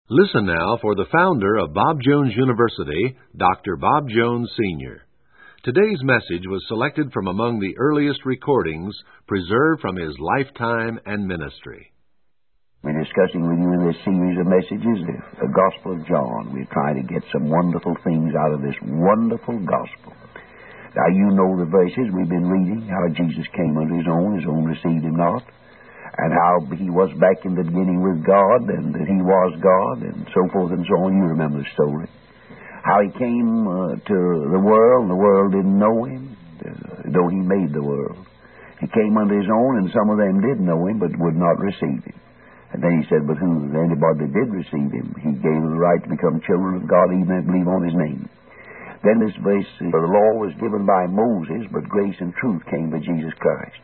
Listen now for the founder of Bob Jones University, Dr. Bob Jones, Sr. Today's message was selected from among the earliest recordings preserved from his lifetime and ministry. We're discussing with you in this series of messages the Gospel of John. We're trying to get some wonderful things out of this wonderful Gospel. Now, you know the verses we've been reading, how Jesus came unto his own received him not, and how he was back in the beginning with God, and that he was God, and so forth and so on. You remember the story. How he came to the world didn't know him, though he made the world. He came unto his own, and some of them did know him, but would not receive him. And then he said, but anybody that did receive him, he gave them the right to become children of God, even and believe on his name. Then this verse, the law was given by Moses, but grace and truth came by Jesus Christ.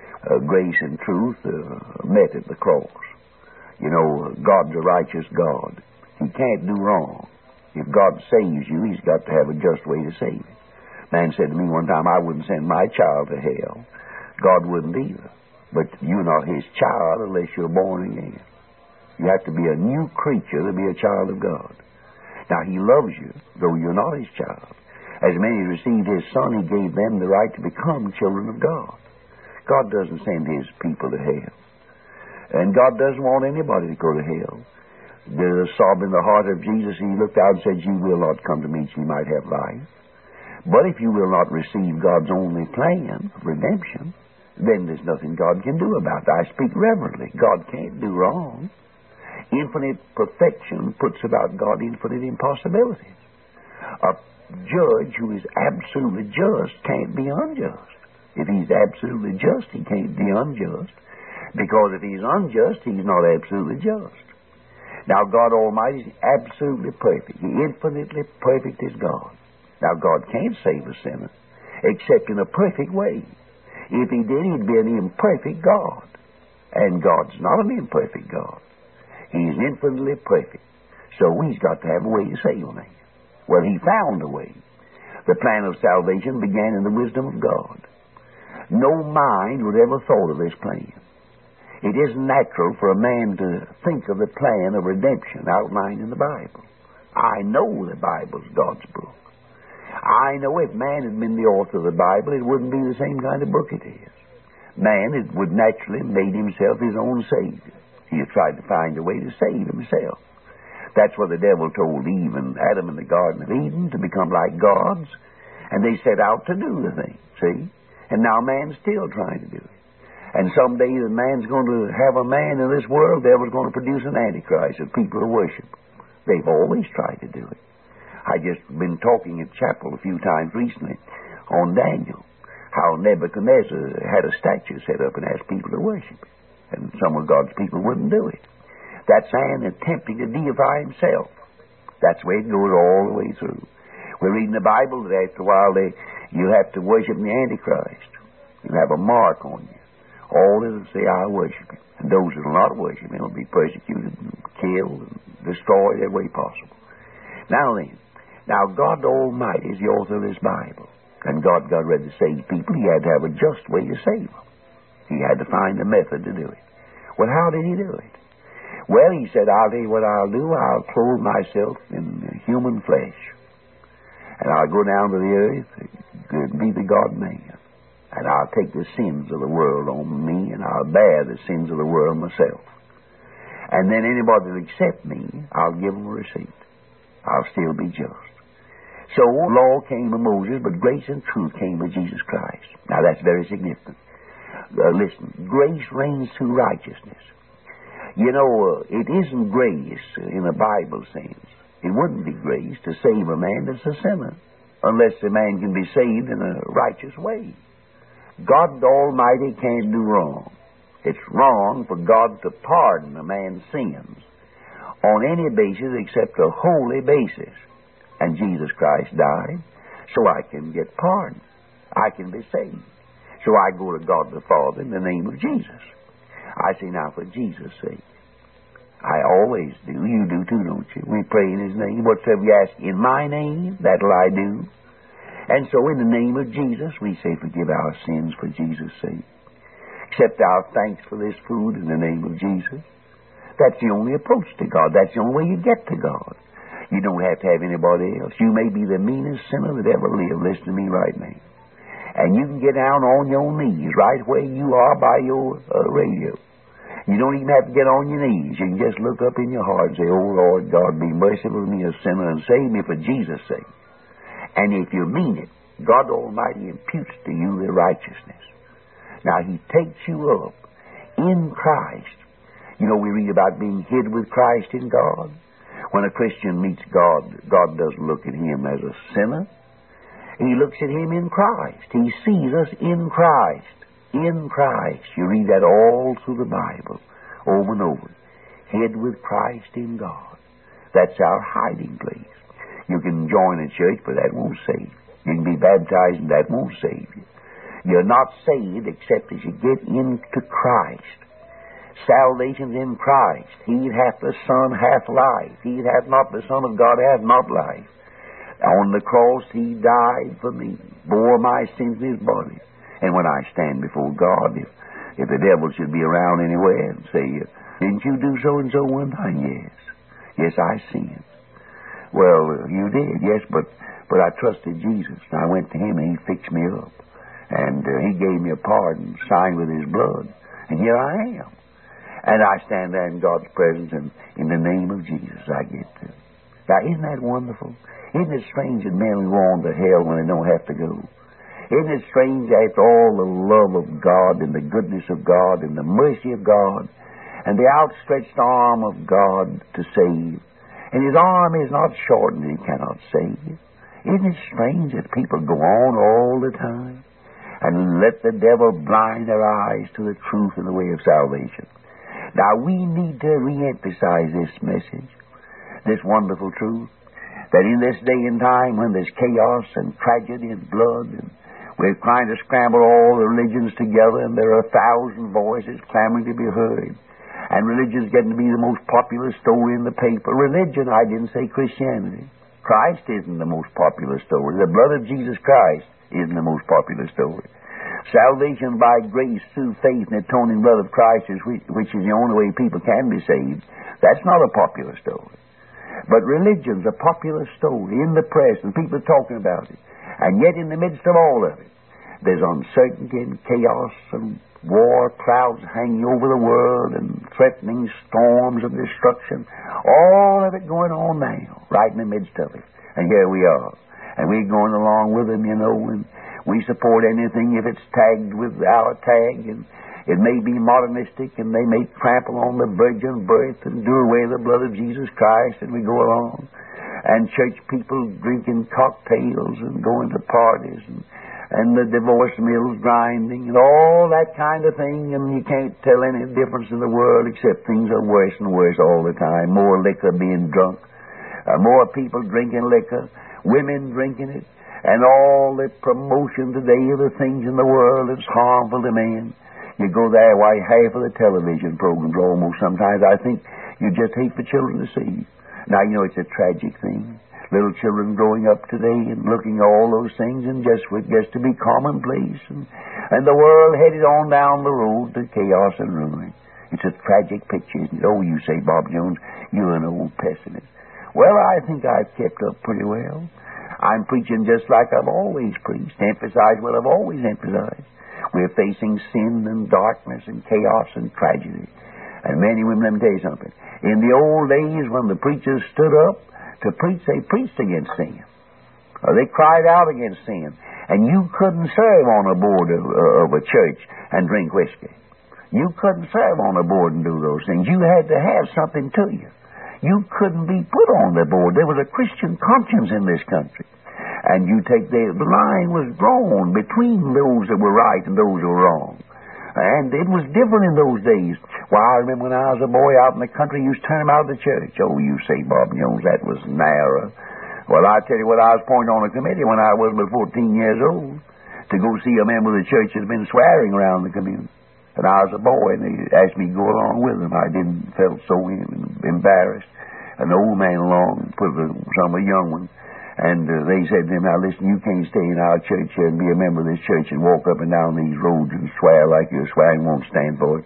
Grace and truth met at the cross. You know, God's a righteous God. He can't do wrong. If God saves you, he's got to have a just way to save you. Man said to me one time, I wouldn't send my child to hell. God wouldn't either. But you're not his child unless you're born again. You have to be a new creature to be a child of God. Now, he loves you, though you're not his child. As many as received his Son, he gave them the right to become children of God. God doesn't send his people to hell. And God doesn't want anybody to go to hell. The sob in the heart of Jesus, he looked out and said, you will not come to me that you might have life. But if you will not receive God's only plan of redemption, then there's nothing God can do about it. I speak reverently. God can't do wrong. Infinite perfection puts about God infinite impossibilities. A judge who is absolutely just can't be unjust. If he's absolutely just, he can't be unjust. Because if he's unjust, he's not absolutely just. Now, God Almighty is absolutely perfect. He infinitely perfect is God. Now, God can't save a sinner except in a perfect way. If he did, he'd be an imperfect God. And God's not an imperfect God. He's infinitely perfect. So he's got to have a way to save a man. Well, he found a way. The plan of salvation began in the wisdom of God. No mind would ever thought of this plan. It isn't natural for a man to think of the plan of redemption outlined in the Bible. I know the Bible's God's book. I know if man had been the author of the Bible, it wouldn't be the same kind of book it is. Man would naturally have made himself his own Savior. He had tried to find a way to save himself. That's what the devil told Eve and Adam in the Garden of Eden, to become like gods, and they set out to do the thing, see? And now man's still trying to do it. And someday the man's going to have a man in this world, the devil's going to produce an antichrist that people will worship. They've always tried to do it. I just been talking at chapel a few times recently on Daniel, how Nebuchadnezzar had a statue set up and asked people to worship it. And some of God's people wouldn't do it. That's man attempting to deify himself. That's the way it goes all the way through. We're reading the Bible that after a while you have to worship the Antichrist. You have a mark on you. All that'll say, I worship him. And those that will not worship him will be persecuted and killed and destroyed every way possible. Now God Almighty is the author of this Bible. And God got ready to save people. He had to have a just way to save them. He had to find a method to do it. Well, how did he do it? Well, he said, I'll tell you what I'll do. I'll clothe myself in human flesh. And I'll go down to the earth and be the God-man. And I'll take the sins of the world on me, and I'll bear the sins of the world myself. And then anybody that accept me, I'll give them a receipt. I'll still be just. So law came to Moses, but grace and truth came to Jesus Christ. Now that's very significant. Listen, grace reigns through righteousness. You know, it isn't grace in a Bible sense. It wouldn't be grace to save a man that's a sinner, unless a man can be saved in a righteous way. God Almighty can't do wrong. It's wrong for God to pardon a man's sins on any basis except a holy basis. And Jesus Christ died so I can get pardon. I can be saved. So I go to God the Father in the name of Jesus. I say, now for Jesus' sake. I always do. You do too, don't you? We pray in his name. Whatsoever you ask in my name, that'll I do. And so in the name of Jesus, we say, forgive our sins for Jesus' sake. Accept our thanks for this food in the name of Jesus. That's the only approach to God. That's the only way you get to God. You don't have to have anybody else. You may be the meanest sinner that ever lived. Listen to me right now. And you can get down on your knees right where you are by your radio. You don't even have to get on your knees. You can just look up in your heart and say, "Oh, Lord God, be merciful to me, a sinner, and save me for Jesus' sake." And if you mean it, God Almighty imputes to you the righteousness. Now, He takes you up in Christ. You know, we read about being hid with Christ in God. When a Christian meets God, God doesn't look at him as a sinner. He looks at him in Christ. He sees us in Christ. In Christ. You read that all through the Bible, over and over. Hid with Christ in God. That's our hiding place. You can join a church, but that won't save you. You can be baptized, and that won't save you. You're not saved except as you get into Christ. Salvation's in Christ. He that hath the Son hath life. He that hath not the Son of God hath not life. On the cross He died for me, bore my sins in His body. And when I stand before God, if the devil should be around anywhere and say, "Didn't you do so-and-so one time?" Yes, I sinned. "Well, you did, yes, but I trusted Jesus. And I went to Him and He fixed me up. And He gave me a pardon, signed with His blood. And here I am. And I stand there in God's presence, and in the name of Jesus I get to. Now, isn't that wonderful? Isn't it strange that men will go on to hell when they don't have to go? Isn't it strange, after all the love of God and the goodness of God and the mercy of God and the outstretched arm of God to save, and His arm is not shortened and He cannot save? Isn't it strange that people go on all the time and let the devil blind their eyes to the truth and the way of salvation? Now, we need to re-emphasize this message, this wonderful truth, that in this day and time when there's chaos and tragedy and blood, and we're trying to scramble all the religions together, and there are 1,000 voices clamoring to be heard, and religion's getting to be the most popular story in the paper. Religion, I didn't say Christianity. Christ isn't the most popular story. The blood of Jesus Christ isn't the most popular story. Salvation by grace through faith in the atoning blood of Christ, which is the only way people can be saved, that's not a popular story. But religion's a popular story in the press, and people are talking about it. And yet in the midst of all of it, there's uncertainty and chaos and war clouds hanging over the world and threatening storms of destruction. All of it going on now, right in the midst of it. And here we are. And we're going along with them, you know, and we support anything if it's tagged with our tag, and it may be modernistic, and they may trample on the virgin birth and do away with the blood of Jesus Christ, and we go along. And church people drinking cocktails and going to parties, and the divorce mills grinding, and all that kind of thing, and you can't tell any difference in the world except things are worse and worse all the time. More liquor being drunk, more people drinking liquor, women drinking it, and all the promotion today of the things in the world that's harmful to man. You go there, why, half of the television programs almost sometimes, I think, you just hate for children to see. Now, you know, it's a tragic thing. Little children growing up today and looking at all those things and just to be commonplace. And the world headed on down the road to chaos and ruin. It's a tragic picture, isn't it? Oh, you say, Bob Jones, you're an old pessimist. Well, I think I've kept up pretty well. I'm preaching just like I've always preached, emphasize what I've always emphasized. We're facing sin and darkness and chaos and tragedy. And men and women, let me tell you something. In the old days when the preachers stood up to preach, they preached against sin. Or they cried out against sin. And you couldn't serve on a board of a church and drink whiskey. You couldn't serve on a board and do those things. You had to have something to you. You couldn't be put on the board. There was a Christian conscience in this country. And you take the line was drawn between those that were right and those who were wrong. And it was different in those days. Why, I remember when I was a boy out in the country, you used to turn them out of the church. Oh, you say, Bob Jones, that was narrow. Well, I tell you what, I was appointed on a committee when I was about 14 years old to go see a member of the church that's been swearing around the community. And I was a boy, and they asked me to go along with them. I felt so embarrassed. An old man along put some a young one. And they said to him, now listen, you can't stay in our church here and be a member of this church and walk up and down these roads and swear like you're swearing, won't stand for it.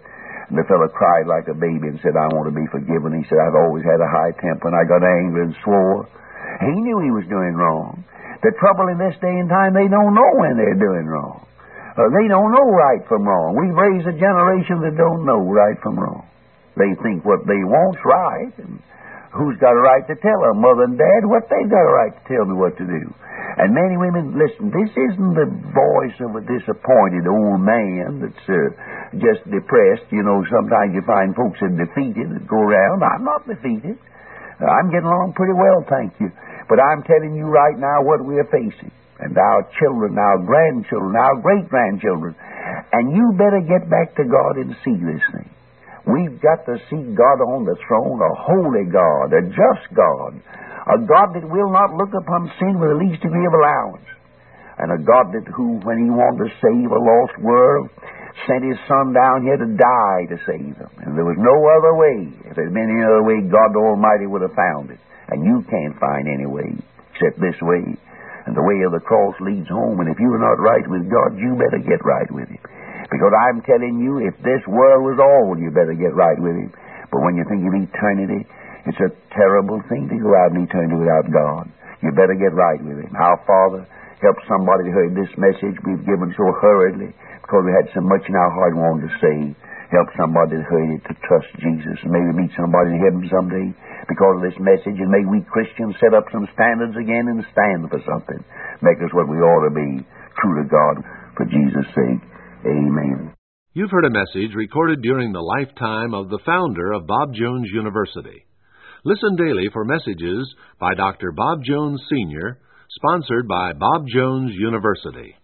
And the fellow cried like a baby and said, I want to be forgiven. He said, I've always had a high temper, and I got angry and swore. He knew he was doing wrong. The trouble in this day and time, they don't know when they're doing wrong. They don't know right from wrong. We've raised a generation that don't know right from wrong. They think what they want's right, and who's got a right to tell them? Mother and Dad, what they got a right to tell me what to do? And many women, listen, this isn't the voice of a disappointed old man that's just depressed. You know, sometimes you find folks that are defeated that go around. I'm not defeated. I'm getting along pretty well, thank you. But I'm telling you right now what we are facing. And our children, our grandchildren, our great-grandchildren. And you better get back to God and see this thing. We've got to see God on the throne, a holy God, a just God, a God that will not look upon sin with the least degree of allowance, and a God that who, when He wanted to save a lost world, sent His Son down here to die to save them. And there was no other way. If there had been any other way, God Almighty would have found it. And you can't find any way except this way. And the way of the cross leads home, and if you're not right with God, you better get right with Him. Because I'm telling you, if this world was all, you better get right with Him. But when you think of eternity, it's a terrible thing to go out in eternity without God. You better get right with Him. Our Father, help somebody to heard this message we've given so hurriedly because we had so much in our heart we wanted to say. Help somebody that heard it to trust Jesus and maybe meet somebody in heaven someday because of this message. And may we Christians set up some standards again and stand for something. Make us what we ought to be, true to God, for Jesus' sake. Amen. You've heard a message recorded during the lifetime of the founder of Bob Jones University. Listen daily for messages by Dr. Bob Jones Sr., sponsored by Bob Jones University.